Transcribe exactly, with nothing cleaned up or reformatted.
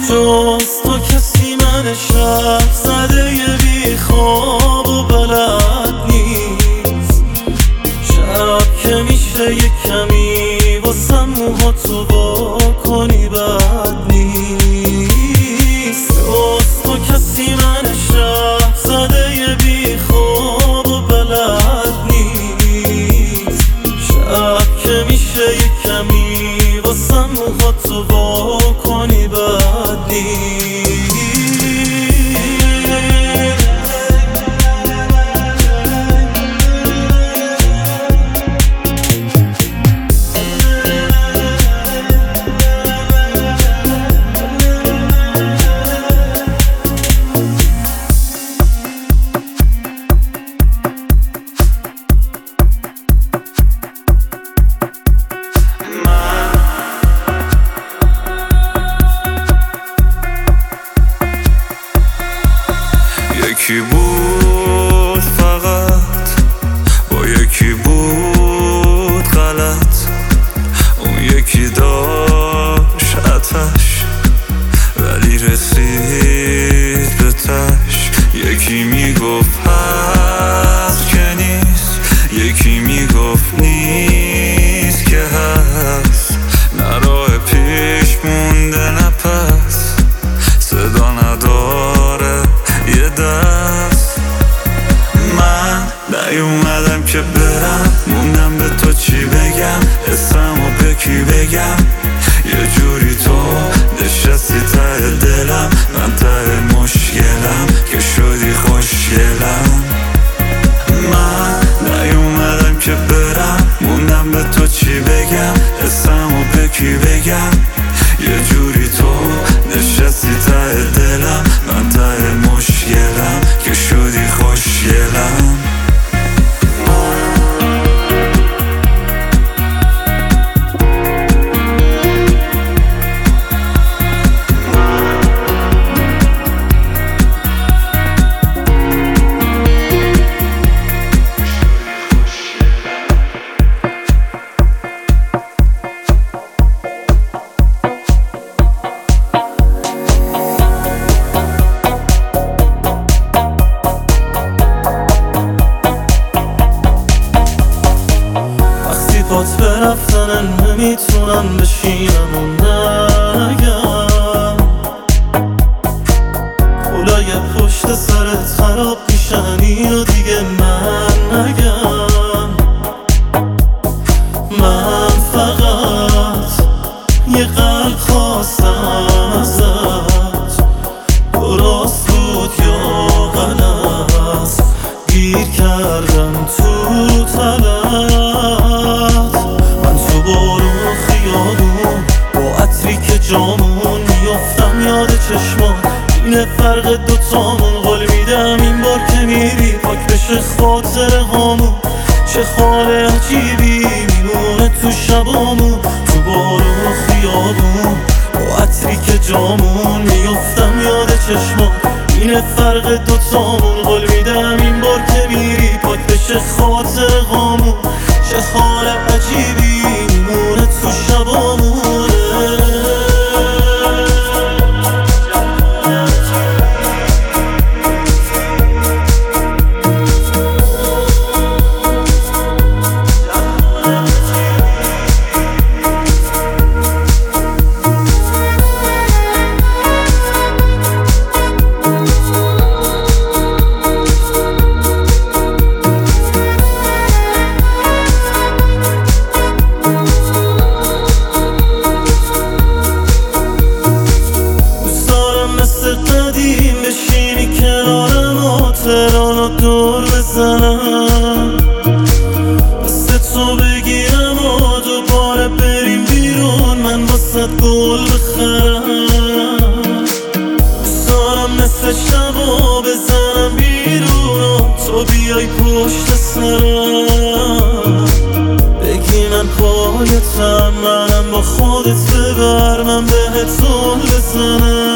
جز تو کسی من شب زده ی بی خواب و بلد نیست. شب که میشه یک کمی واسم موها تو با کنی بد نیست. جز تو کسی من شب زده ی بی خواب و بلد نیست. شب که میشه یک کمی واسم موها تو با کنی بد نیست. یکی بود فقط با یکی بود غلط، اون یکی داشت آتش ولی رسید به تش. یکی میگفت هست که نیست، یکی میگفت نیست که هست. نه راه پیش مونده نه پس، صدا نداره یه دست. من نیومدم که برم، موندم به تو چی بگم، اسمو به کی بگم. یه جوری تو نشستی ته دلم، من ته مشکلم که شدی خوشگلم. من نیومدم که برم، موندم به تو چی بگم، اسمو به کی بگم. یه جوری تو نشستی ته دلم، من ته مشکلم که شدی خوشگلم. بات برفتن نمیتونم بشینم و نگم. کلای پشت سرت خراب میشن اینو دیگه من نگم. من فقط یه قلب خواستم ازت، درست بود یا غلط، گیر کردم تو طلب. با عطری که جامون میافتم یاد چشمان، اینه فرق دوتامون. قول میدم این بار که میری پاک بشه خاطر هامون. چه حال عجیبی میمونه تو شبامون، تو بارون و خیابون. با عطری که جامون میافتم یاد چشمان، اینه فرق دوتامون. قول میدم این بار که میری پاک بشه خاطر هامون. چه حال عجیبی میمونه تو شبامونه. بشینی کنارم و تهرانو دور بزنم، دست تو بگیرم و دوباره بریم بیرون، من واسه گل بخرم. دوستارم نصف شبا بزنم بیرون و تو بیای پشت سرم. بگی من پایتم، منم با خودت ببر، من بهت زل بزنم.